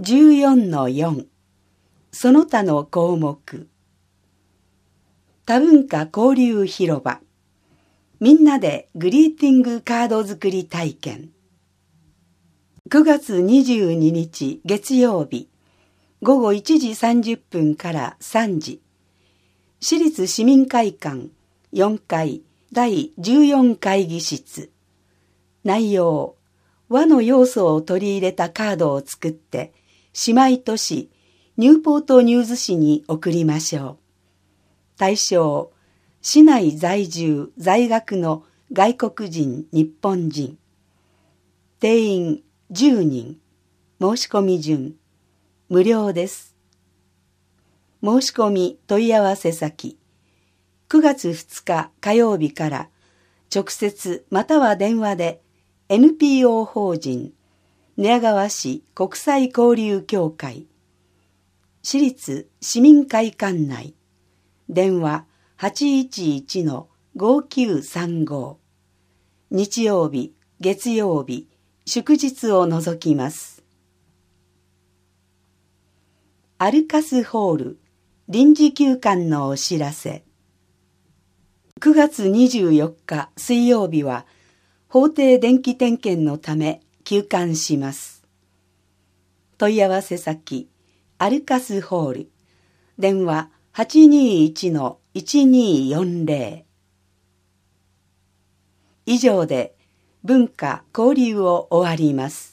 14-4 その他の項目。多文化交流広場。みんなでグリーティングカード作り体験。9月22日月曜日午後1時30分から3時。市立市民会館4階第14会議室。内容、和の要素を取り入れたカードを作って姉妹都市ニューポートニューズ市に送りましょう。対象、市内在住在学の外国人日本人。定員10人。申し込み順無料です。申し込み問い合わせ先、9月2日火曜日から直接または電話で NPO 法人寝屋川市国際交流協会市立市民会館内電話 811-5935 日曜日月曜日祝日を除きます。アルカスホール臨時休館のお知らせ。9月24日水曜日は法定電気点検のため休館します。問い合わせ先、アルカスホール、電話 821-1240。以上で文化交流を終わります。